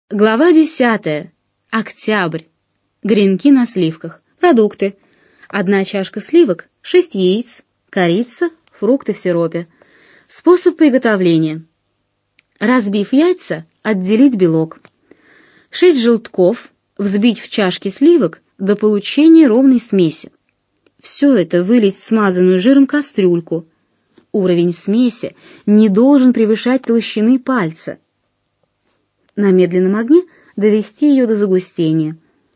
Глава 10. Октябрь. Гренки на сливках. Продукты. 1 чашка сливок, 6 яиц, корица, фрукты в сиропе. Способ приготовления. Разбив яйца, отделить белок. 6 желтков, взбить в чашке сливок до получения ровной смеси. Все это вылить в смазанную жиром кастрюльку. Уровень смеси не должен превышать толщины пальца. На медленном огне довести ее до загустения.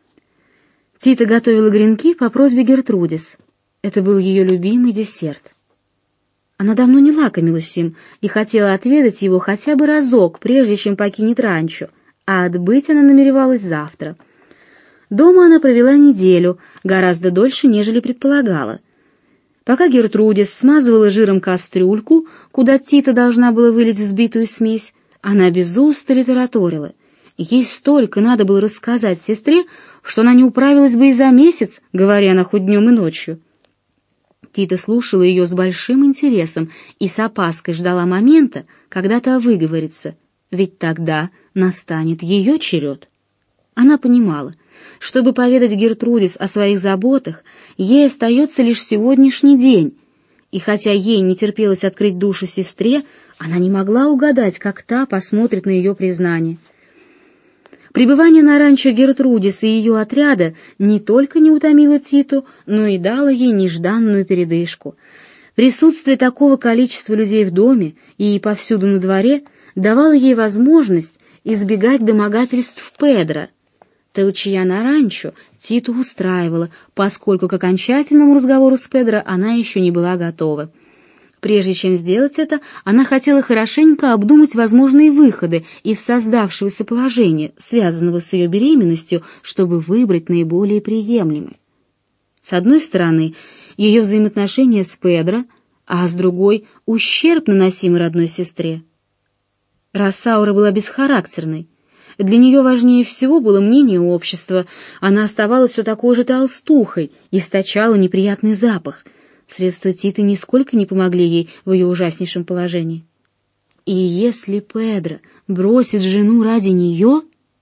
Тита готовила гренки по просьбе Гертрудис. Это был ее любимый десерт. Она давно не лакомилась им и хотела отведать его хотя бы разок, прежде чем покинет ранчо, а отбыть она намеревалась завтра. Дома она провела неделю, гораздо дольше, нежели предполагала. Пока Гертрудис смазывала жиром кастрюльку, куда Тита должна была вылить взбитую смесь, она без устали тараторила. Ей столько надо было рассказать сестре, что она не управилась бы и за месяц, говоря она хоть днем и ночью. Тита слушала ее с большим интересом и с опаской ждала момента, когда та выговорится, ведь тогда настанет ее черед. Она понимала, чтобы поведать Гертрудис о своих заботах, ей остается лишь сегодняшний день, и хотя ей не терпелось открыть душу сестре, она не могла угадать, как та посмотрит на ее признание. Пребывание на ранчо Гертрудис и ее отряда не только не утомило Титу, но и дало ей нежданную передышку. Присутствие такого количества людей в доме и повсюду на дворе давало ей возможность избегать домогательств Педро. Толчья на ранчо Титу устраивала, поскольку к окончательному разговору с Педро она еще не была готова. Прежде чем сделать это, она хотела хорошенько обдумать возможные выходы из создавшегося положения, связанного с ее беременностью, чтобы выбрать наиболее приемлемый. С одной стороны, ее взаимоотношения с Педро, а с другой — ущерб, наносимый родной сестре. Росаура была бесхарактерной. Для нее важнее всего было мнение общества. Она оставалась все такой же толстухой, источала неприятный запах. Средства Титы нисколько не помогли ей в ее ужаснейшем положении. И если Педро бросит жену ради нее,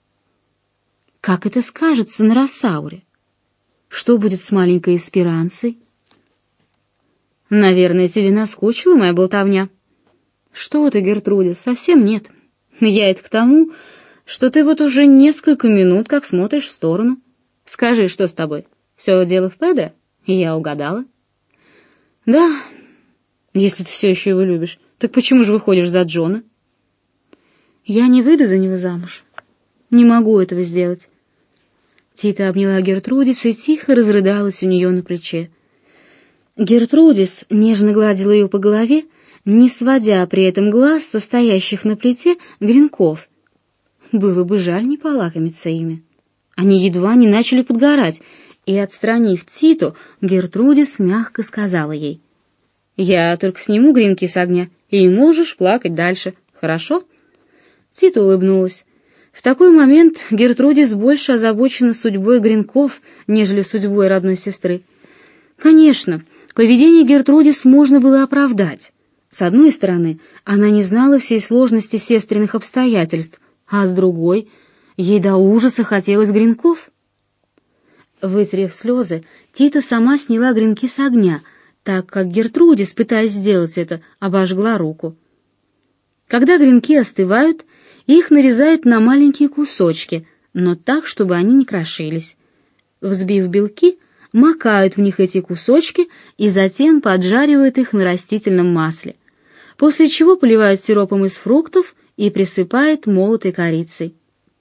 как это скажется на Росауре? Что будет с маленькой Эсперансой? Наверное, тебе наскучила моя болтовня. Что ты, Гертрудис, совсем нет. Я это к тому, что ты вот уже несколько минут как смотришь в сторону. Скажи, что с тобой? Все дело в Педро? Я угадала. Да, если ты все еще его любишь, так почему же выходишь за Джона? Я не выйду за него замуж. Не могу этого сделать. Тита обняла Гертрудис и тихо разрыдалась у нее на плече. Гертрудис нежно гладила ее по голове, не сводя при этом глаз состоящих на плите гренков. Было бы жаль не полакомиться ими. Они едва не начали подгорать, и, отстранив Титу, Гертрудис мягко сказала ей: «Я только сниму гренки с огня, и можешь плакать дальше, хорошо?» Тита улыбнулась. В такой момент Гертрудис больше озабочена судьбой гренков, нежели судьбой родной сестры. Конечно, поведение Гертрудис можно было оправдать. С одной стороны, она не знала всей сложности сестриных обстоятельств, а с другой, ей до ужаса хотелось гренков. Вытерев слезы, Тита сама сняла гренки с огня, так как Гертрудис, пытаясь сделать это, обожгла руку. Когда гренки остывают, их нарезают на маленькие кусочки, но так, чтобы они не крошились. Взбив белки, макают в них эти кусочки и затем поджаривают их на растительном масле, после чего поливают сиропом из фруктов и присыпают молотой корицей.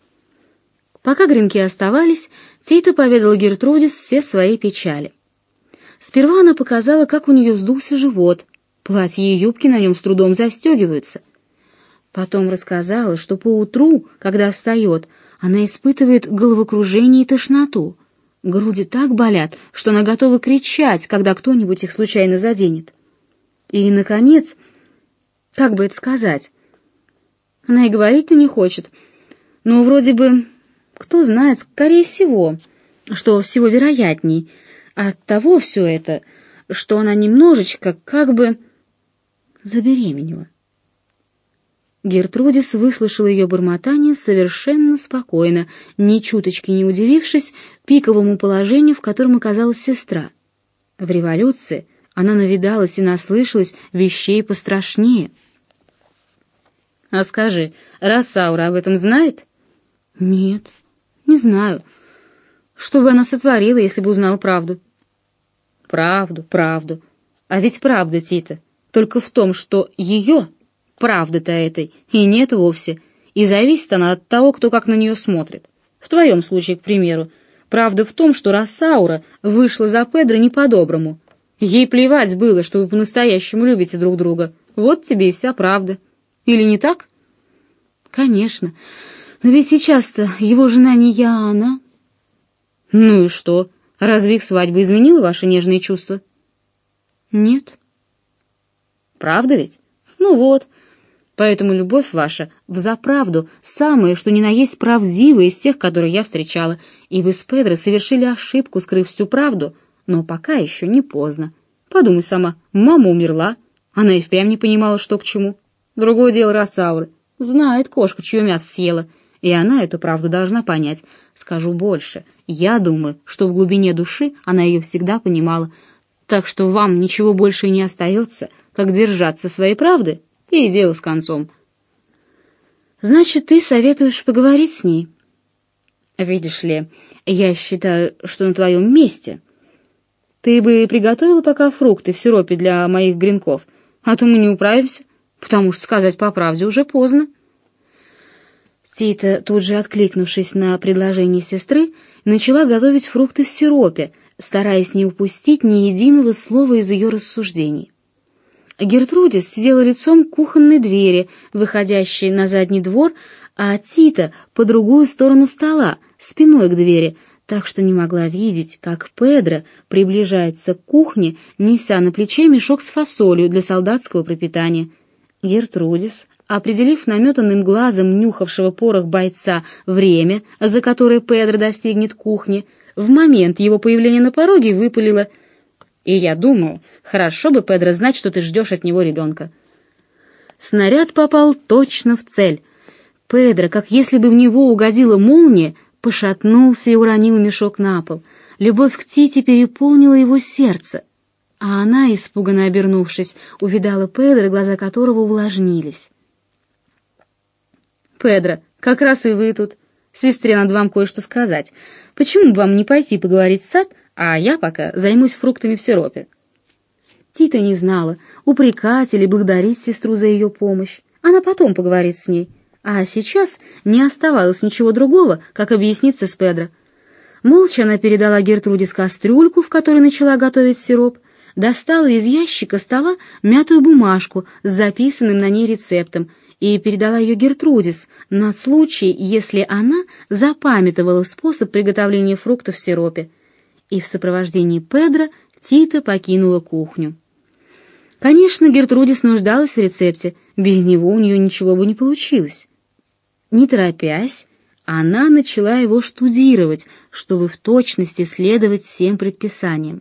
Пока гренки оставались, Тита поведала Гертрудис все свои печали. Сперва она показала, как у нее вздулся живот, платье и юбки на нем с трудом застегиваются. Потом рассказала, что поутру, когда встает, она испытывает головокружение и тошноту. Груди так болят, что она готова кричать, когда кто-нибудь их случайно заденет. И, наконец, как бы это сказать, она и говорить-то не хочет, но вроде бы... Кто знает, скорее всего, что всего вероятней, от того все это, что она немножечко как бы забеременела. Гертрудис выслушала ее бормотание совершенно спокойно, ни чуточки не удивившись пиковому положению, в котором оказалась сестра. В революции она навидалась и наслышалась вещей пострашнее. «А скажи, Росаура об этом знает?» «Нет, не знаю. Что бы она сотворила, если бы узнала правду?» «Правду, правду. А ведь правда, Тита, только в том, что ее, правды-то этой, и нет вовсе, и зависит она от того, кто как на нее смотрит. В твоем случае, к примеру, правда в том, что Росаура вышла за Педро не по-доброму. Ей плевать было, что вы по-настоящему любите друг друга. Вот тебе и вся правда. Или не так?» «Конечно. Но ведь сейчас-то его жена не я, а она». «Ну и что? Разве их свадьба изменила ваши нежные чувства?» «Нет». «Правда ведь? Ну вот. Поэтому любовь ваша взаправду самая, что ни на есть правдивая из тех, которые я встречала, и вы с Педро совершили ошибку, скрыв всю правду, но пока еще не поздно. Подумай сама, мама умерла, она и впрямь не понимала, что к чему. Другое дело Росаура. Знает кошка, чье мясо съела, и она эту правду должна понять. Скажу больше, я думаю, что в глубине души она ее всегда понимала, так что вам ничего больше и не остается, как держаться своей правды, и дело с концом». «Значит, ты советуешь поговорить с ней?» «Видишь ли, я считаю, что на твоем месте. Ты бы приготовила пока фрукты в сиропе для моих гренков, а то мы не управимся, потому что, сказать по правде, уже поздно». Тита, тут же откликнувшись на предложение сестры, начала готовить фрукты в сиропе, стараясь не упустить ни единого слова из ее рассуждений. Гертрудис сидела лицом к кухонной двери, выходящей на задний двор, а Тита по другую сторону стола, спиной к двери, так что не могла видеть, как Педро приближается к кухне, неся на плече мешок с фасолью для солдатского пропитания. Гертрудис, определив наметанным глазом нюхавшего порох бойца время, за которое Педро достигнет кухни, в момент его появления на пороге выпалила: «И я думаю, хорошо бы, Педро, знать, что ты ждешь от него ребенка». Снаряд попал точно в цель. Педро, как если бы в него угодила молния, пошатнулся и уронил мешок на пол. Любовь к Тите переполнила его сердце, а она, испуганно обернувшись, увидала Педро, глаза которого увлажнились. «Педро, как раз и вы тут. Сестре надо вам кое-что сказать. Почему бы вам не пойти поговорить в сад, а я пока займусь фруктами в сиропе?» Тита не знала, упрекать или благодарить сестру за ее помощь. Она потом поговорит с ней. А сейчас не оставалось ничего другого, как объясниться с Педро. Молча она передала Гертрудис кастрюльку, в которой начала готовить сироп, достала из ящика стола мятую бумажку с записанным на ней рецептом и передала ее Гертрудис на случай, если она запамятовала способ приготовления фруктов в сиропе. И в сопровождении Педро Тита покинула кухню. Конечно, Гертрудис нуждалась в рецепте, без него у нее ничего бы не получилось. Не торопясь, она начала его штудировать, чтобы в точности следовать всем предписаниям.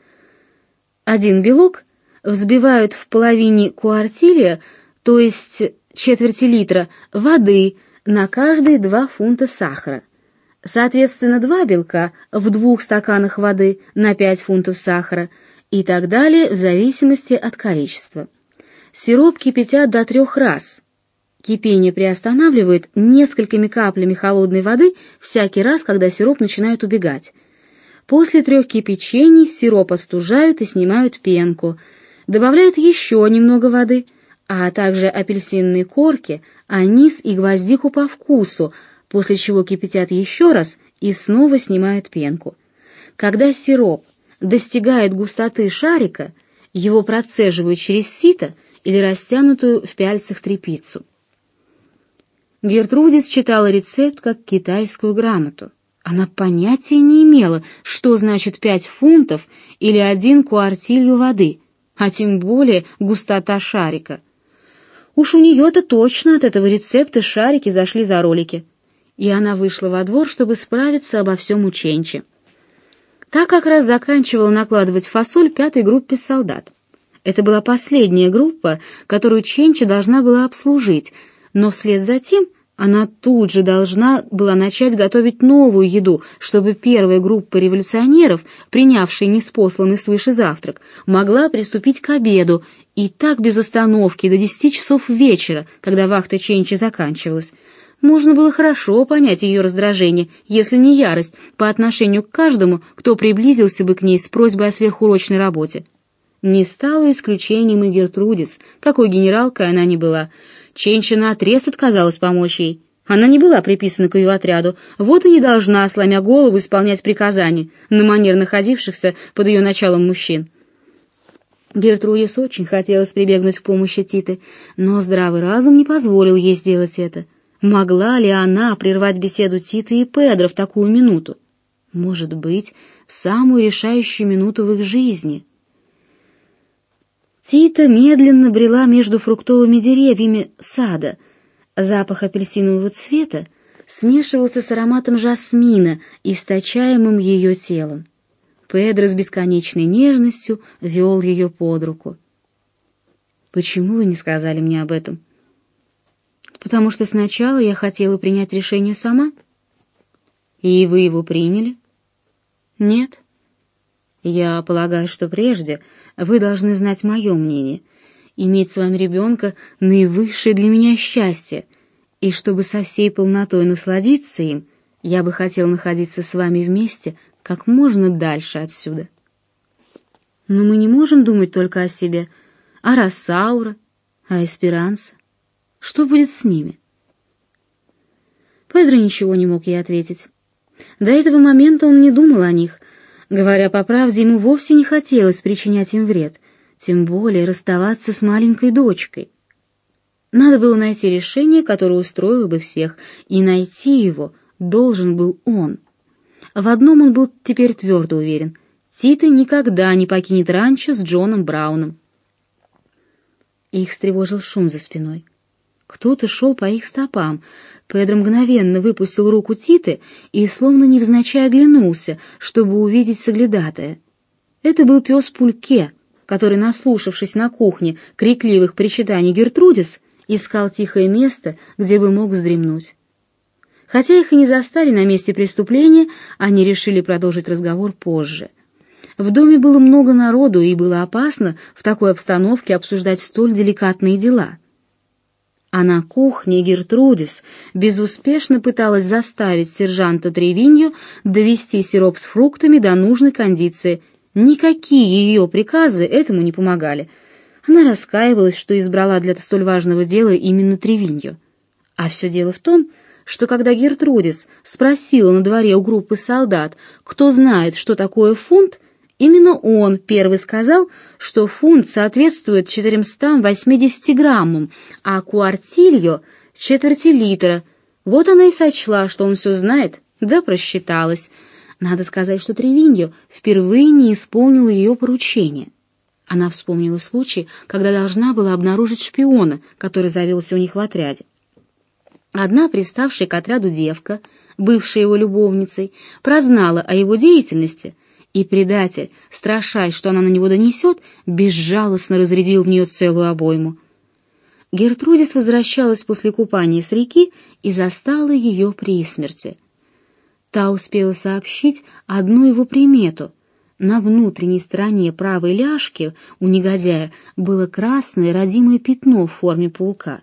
1 белок взбивают в половине куартилья, то есть четверти литра, воды на каждые 2 фунта сахара. Соответственно, 2 белка в 2 стаканах воды на 5 фунтов сахара и так далее в зависимости от количества. Сироп кипятят до 3 раз. Кипение приостанавливают несколькими каплями холодной воды всякий раз, когда сироп начинает убегать. После 3 кипячений сироп остужают и снимают пенку. Добавляют еще немного воды, а также апельсинные корки, анис и гвоздику по вкусу, после чего кипятят еще раз и снова снимают пенку. Когда сироп достигает густоты шарика, его процеживают через сито или растянутую в пяльцах тряпицу. Гертрудис читала рецепт как китайскую грамоту. Она понятия не имела, что значит 5 фунтов или 1 куартилью воды, а тем более густота шарика. Уж у нее-то точно от этого рецепта шарики зашли за ролики. И она вышла во двор, чтобы справиться обо всем у Ченчи. Та как раз заканчивала накладывать фасоль 5-й группе солдат. Это была последняя группа, которую Ченчи должна была обслужить, но вслед за тем она тут же должна была начать готовить новую еду, чтобы первая группа революционеров, принявшая неспосланный свыше завтрак, могла приступить к обеду, и так без остановки до 10 часов вечера, когда вахта Ченчи заканчивалась. Можно было хорошо понять ее раздражение, если не ярость, по отношению к каждому, кто приблизился бы к ней с просьбой о сверхурочной работе. Не стало исключением и Гертрудис, какой генералкой она ни была. Ченчи наотрез отказалась помочь ей. Она не была приписана к ее отряду, вот и не должна, сломя голову, исполнять приказания на манер находившихся под ее началом мужчин. Гертрудис очень хотелось прибегнуть к помощи Титы, но здравый разум не позволил ей сделать это. Могла ли она прервать беседу Титы и Педро в такую минуту? Может быть, в самую решающую минуту в их жизни. Тита медленно брела между фруктовыми деревьями сада. Запах апельсинового цвета смешивался с ароматом жасмина, источаемым ее телом. Педро с бесконечной нежностью вел ее под руку. «Почему вы не сказали мне об этом?» «Потому что сначала я хотела принять решение сама». «И вы его приняли?» «Нет». «Я полагаю, что прежде вы должны знать мое мнение. Иметь с вами ребенка — наивысшее для меня счастье, и чтобы со всей полнотой насладиться им, я бы хотел находиться с вами вместе как можно дальше отсюда. Но мы не можем думать только о себе, о Росаура, о Эсперанса. Что будет с ними?» Педро ничего не мог ей ответить. До этого момента он не думал о них. Говоря по правде, ему вовсе не хотелось причинять им вред, тем более расставаться с маленькой дочкой. Надо было найти решение, которое устроило бы всех, и найти его должен был он. В одном он был теперь твердо уверен: Тита никогда не покинет ранчо с Джоном Брауном. Их встревожил шум за спиной. Кто-то шел по их стопам. Педро мгновенно выпустил руку Титы и словно невзначай оглянулся, чтобы увидеть соглядатая. Это был пес Пульке, который, наслушавшись на кухне крикливых причитаний Гертрудис, искал тихое место, где бы мог вздремнуть. Хотя их и не застали на месте преступления, они решили продолжить разговор позже. В доме было много народу, и было опасно в такой обстановке обсуждать столь деликатные дела. А на кухне Гертрудис безуспешно пыталась заставить сержанта Тревиньо довести сироп с фруктами до нужной кондиции. Никакие ее приказы этому не помогали. Она раскаивалась, что избрала для столь важного дела именно Тревиньо. А все дело в том, что когда Гертрудис спросила на дворе у группы солдат, кто знает, что такое фунт, именно он первый сказал, что фунт соответствует 480 граммам, а куартильо — четверти литра. Вот она и сочла, что он все знает, да просчиталась. Надо сказать, что Тревиньо впервые не исполнил ее поручение. Она вспомнила случай, когда должна была обнаружить шпиона, который завелся у них в отряде. Одна приставшая к отряду девка, бывшая его любовницей, прознала о его деятельности, и предатель, страшась, что она на него донесет, безжалостно разрядил в нее целую обойму. Гертрудис возвращалась после купания с реки и застала ее при смерти. Та успела сообщить одну его примету. На внутренней стороне правой ляжки у негодяя было красное родимое пятно в форме паука.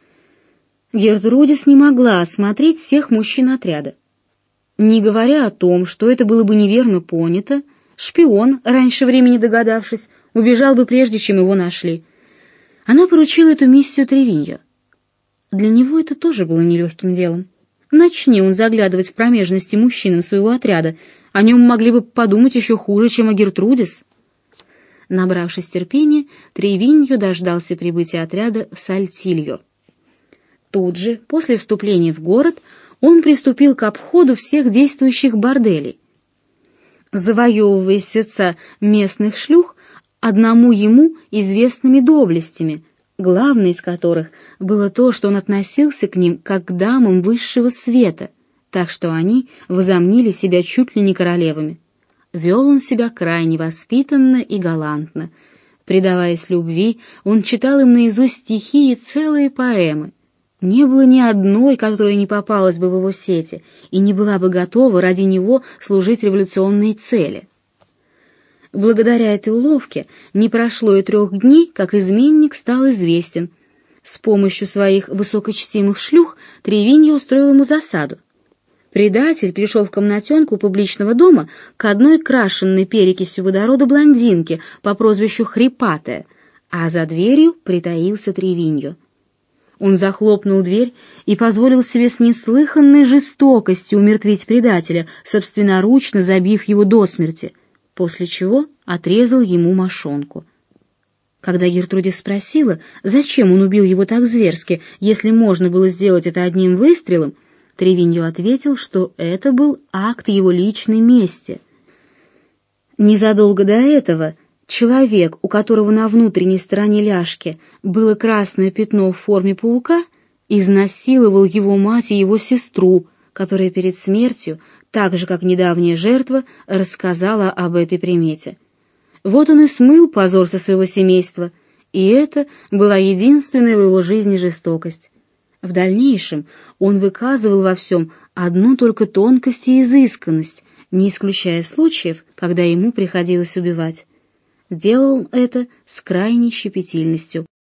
Гертрудис не могла осмотреть всех мужчин отряда. Не говоря о том, что это было бы неверно понято, шпион, раньше времени догадавшись, убежал бы прежде, чем его нашли. Она поручила эту миссию Тревиньо. Для него это тоже было нелегким делом. Начни он заглядывать в промежности мужчинам своего отряда, о нем могли бы подумать еще хуже, чем о Гертрудис. Набравшись терпения, Тревиньо дождался прибытия отряда в Сальтильо. Тут же, после вступления в город, он приступил к обходу всех действующих борделей. Завоевывая сердца местных шлюх одному ему известными доблестями, главной из которых было то, что он относился к ним как к дамам высшего света, так что они возомнили себя чуть ли не королевами. Вел он себя крайне воспитанно и галантно. Предаваясь любви, он читал им наизусть стихи и целые поэмы. Не было ни одной, которая не попалась бы в его сети и не была бы готова ради него служить революционной цели. Благодаря этой уловке не прошло и 3 дней, как изменник стал известен. С помощью своих высокочтимых шлюх Тревиньо устроил ему засаду. Предатель пришел в комнатенку публичного дома к одной крашенной перекисью водорода блондинке по прозвищу Хрипатая, а за дверью притаился Тревиньо. Он захлопнул дверь и позволил себе с неслыханной жестокостью умертвить предателя, собственноручно забив его до смерти, после чего отрезал ему мошонку. Когда Гертрудис спросила, зачем он убил его так зверски, если можно было сделать это одним выстрелом, Тревиньо ответил, что это был акт его личной мести. Незадолго до этого человек, у которого на внутренней стороне ляжки было красное пятно в форме паука, изнасиловал его мать и его сестру, которая перед смертью, так же как недавняя жертва, рассказала об этой примете. Вот он и смыл позор со своего семейства, и это была единственная в его жизни жестокость. В дальнейшем он выказывал во всем одну только тонкость и изысканность, не исключая случаев, когда ему приходилось убивать. Делал он это с крайней щепетильностью.